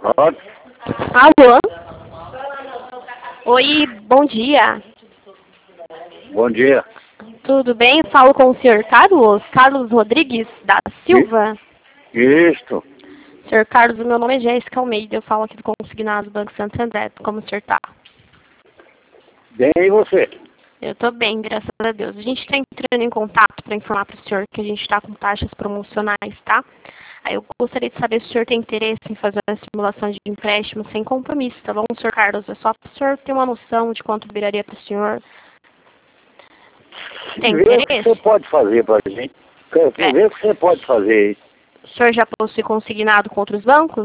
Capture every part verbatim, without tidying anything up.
Pode? Alô? Oi, bom dia. Bom dia. Tudo bem? Falo com o senhor Carlos, Carlos Rodrigues da Silva. Isto. senhor Carlos, o meu nome é Jéssica Almeida, eu falo aqui do Consignado do Banco Santo André. Como o senhor está? Bem, e você? Eu estou bem, graças a Deus. A gente está entrando em contato para informar para o senhor que a gente está com taxas promocionais, tá? Aí eu gostaria de saber se o senhor tem interesse em fazer uma simulação de empréstimo sem compromisso, tá bom, senhor Carlos? É só para o senhor ter uma noção de quanto viraria para o senhor. Tem Vê o que interesse? você pode fazer pra gente. Quer É. ver o que você pode fazer aí. O senhor já possui consignado com outros bancos?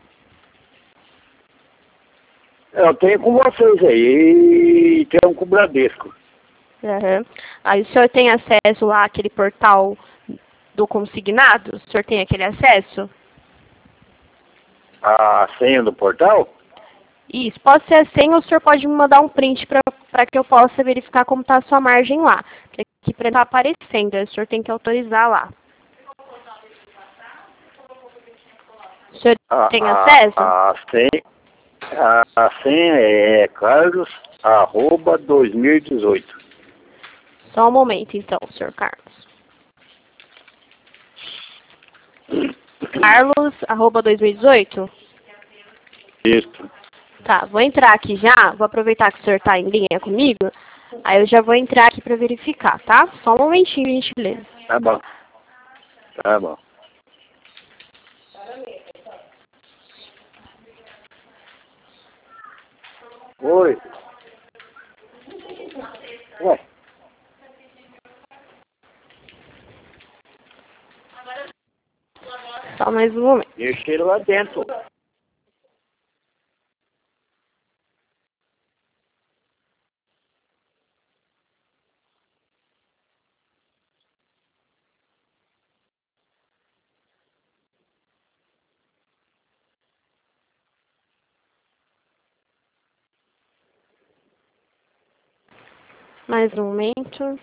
Eu tenho com vocês aí e tenho com o Bradesco. Uhum. Aí o senhor tem acesso lá àquele portal do consignado? O senhor tem aquele acesso? A senha do portal? Isso, pode ser a senha ou o senhor pode me mandar um print para que eu possa verificar como está a sua margem lá. Porque aqui para estar aparecendo, aí o senhor tem que autorizar lá. O senhor A, tem a, acesso? a, senha, a, a senha é carlos arroba dois mil e dezoito. Só um momento então, senhor Carlos. Carlos, arroba dois mil e dezoito? Isso. Tá, vou entrar aqui já, vou aproveitar que o senhor está em linha comigo, aí eu já vou entrar aqui para verificar, tá? Só um momentinho, gentileza. Tá bom. Tá bom. Oi. Ué. Só mais um momento. Deixa ele lá dentro. Mais um momento.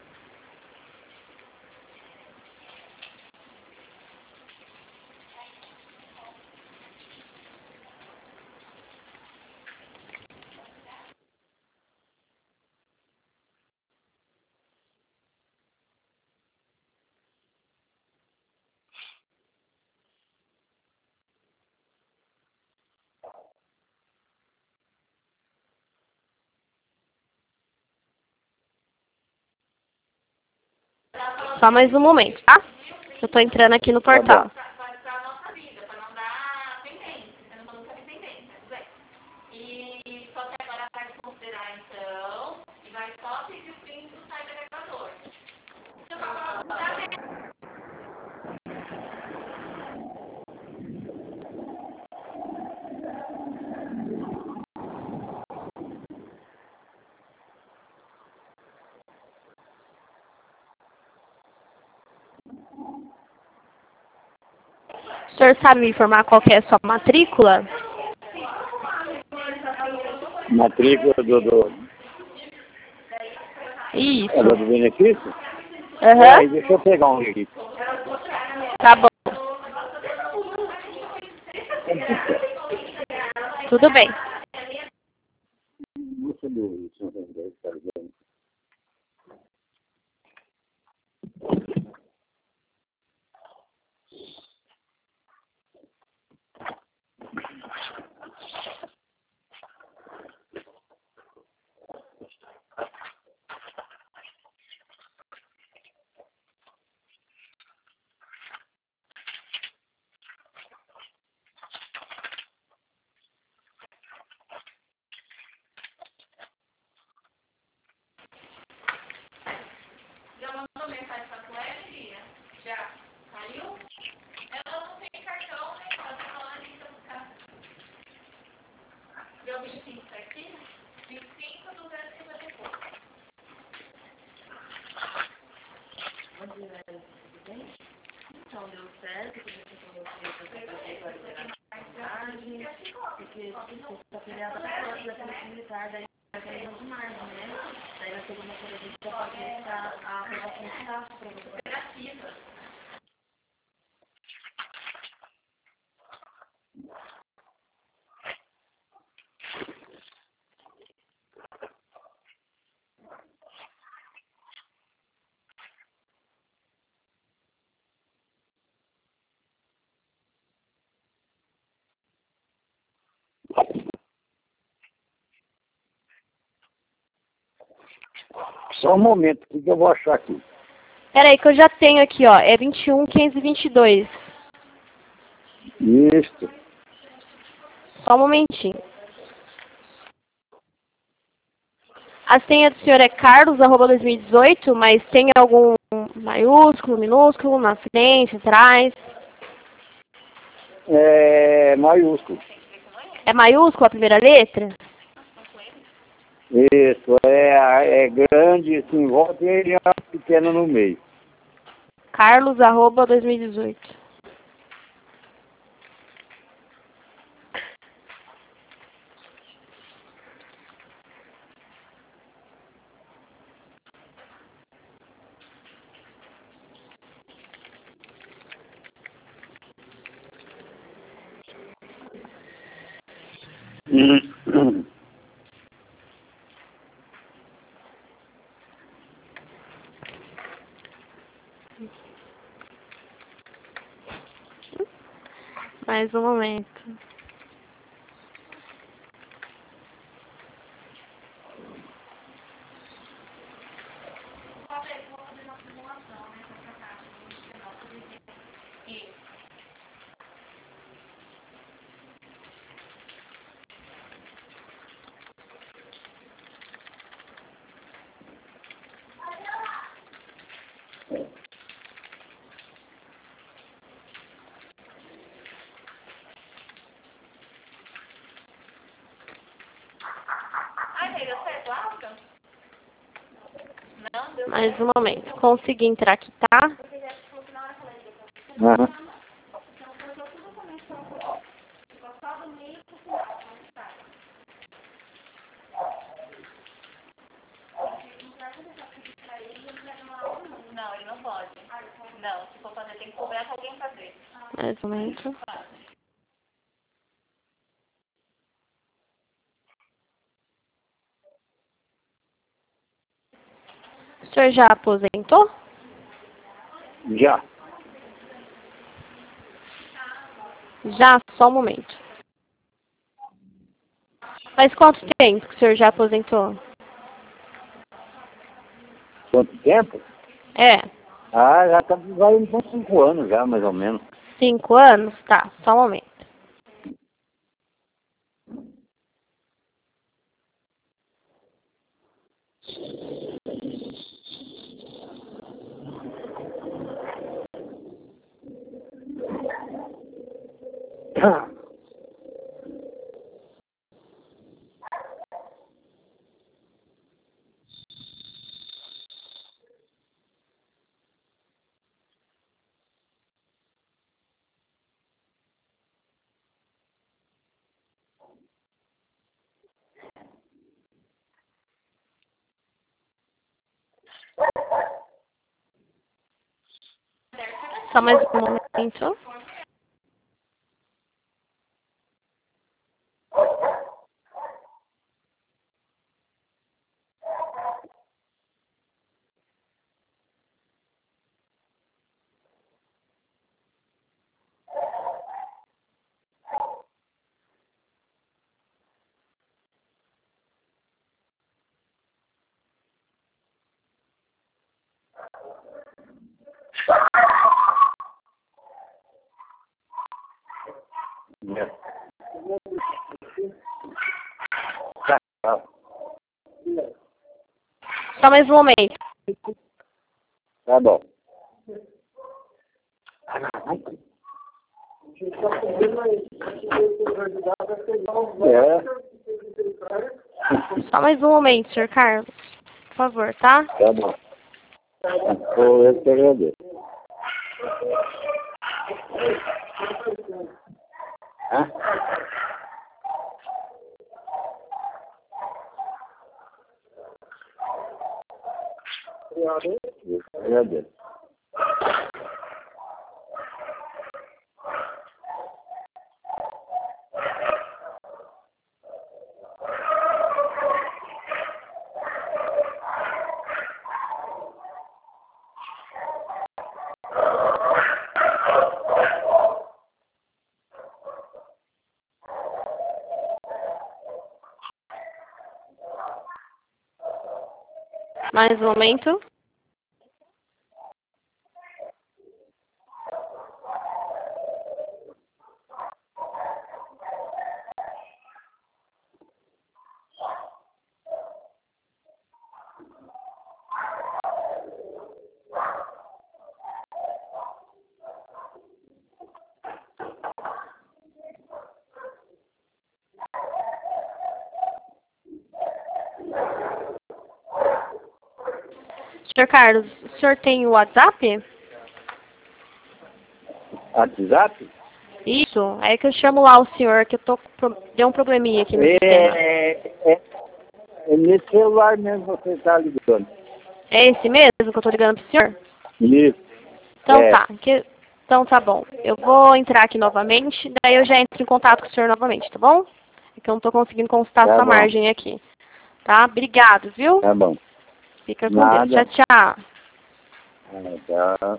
Só mais um momento, tá? Eu tô entrando aqui no Tá bom. portal. O senhor sabe me informar qual que é a sua matrícula? Matrícula do, do, Isso. é do benefício? Aham. Peraí, deixa eu pegar um aqui. Tá bom. Tudo bem. Deixa eu ver se eu entender, tá vendo? Só um momento, o que eu vou achar aqui? Peraí, que eu já tenho aqui, ó. É vinte e um, quinhentos e vinte e dois. Isso. Só um momentinho. A senha do senhor é carlos, arroba dois mil e dezoito, mas tem algum maiúsculo, minúsculo, na frente, atrás? É maiúsculo. É maiúsculo a primeira letra? Isso, é, é grande assim, em volta e ele é pequeno no meio. carlos, arroba dois mil e dezoito. Hum. Mais um momento. Mais um momento. Consegui entrar aqui, tá? Aham. Mais um momento. O senhor já aposentou? Já. Já, só um momento. Faz quanto tempo que o senhor já aposentou? Quanto tempo? É, Ah, já tá vai uns cinco anos já, mais ou menos. cinco anos? Tá, só um momento. Só mais um momento. Tá, tá. Só mais um momento. Tá bom. É, Só mais um momento, senhor Carlos. Por favor, tá? tá bom. Pô, eu que agradeço. Hã? Eu que agradeço. Mais um momento. senhor Carlos, o senhor tem o WhatsApp? WhatsApp? Isso, é que eu chamo lá o senhor, que eu tô com... deu um probleminha aqui no É, sistema. é, é nesse celular mesmo você está ligando. É esse mesmo que eu tô ligando pro senhor? Isso. Então É. tá, que... então tá bom. Eu vou entrar aqui novamente, daí eu já entro em contato com o senhor novamente, tá bom? É que eu não tô conseguindo consultar Tá sua bom. margem aqui. Tá? Obrigado, viu? Tá bom. Fica com Deus. Nada. Tchau, tchau. Ah, tá.